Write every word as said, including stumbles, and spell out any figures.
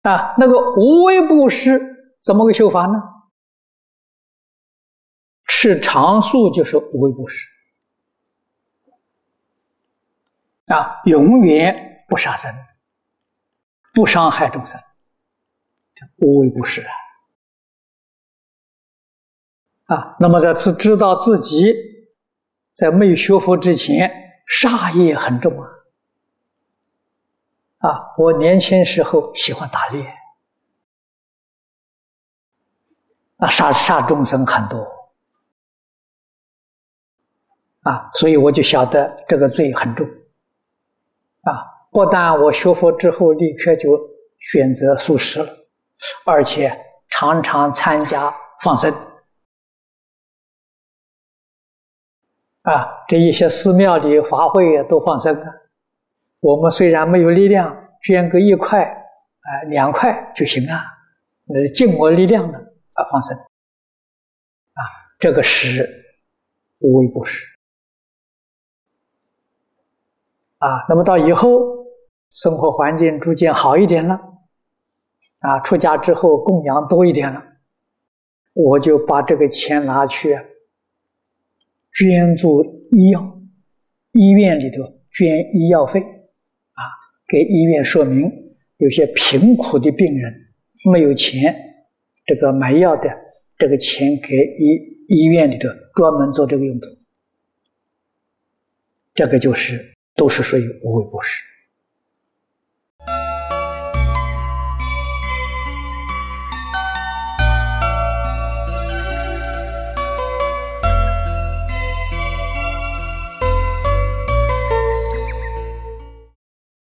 啊，那个无为布施怎么个修法呢？吃长素就是无为布施啊，永远不杀生，不伤害众生，这无为布施啊。啊，那么在自知道自己在没有学佛之前，杀业很重啊。啊，我年轻时候喜欢打猎，啊，杀杀众生很多，啊，所以我就晓得这个罪很重，啊，不但我学佛之后立刻就选择素食了，而且常常参加放生，啊，这一些寺庙里法会都放生啊。我们虽然没有力量，捐个一块啊、呃、两块就行啊，呃，尽我力量的啊放生，啊，这个是无为布施啊。那么到以后生活环境逐渐好一点了，啊，出家之后供养多一点了，我就把这个钱拿去捐助医药，医院里头捐医药费。给医院说明，有些贫苦的病人没有钱，这个买药的，这个钱给医医院里头专门做这个用途，这个就是都是属于无为布施。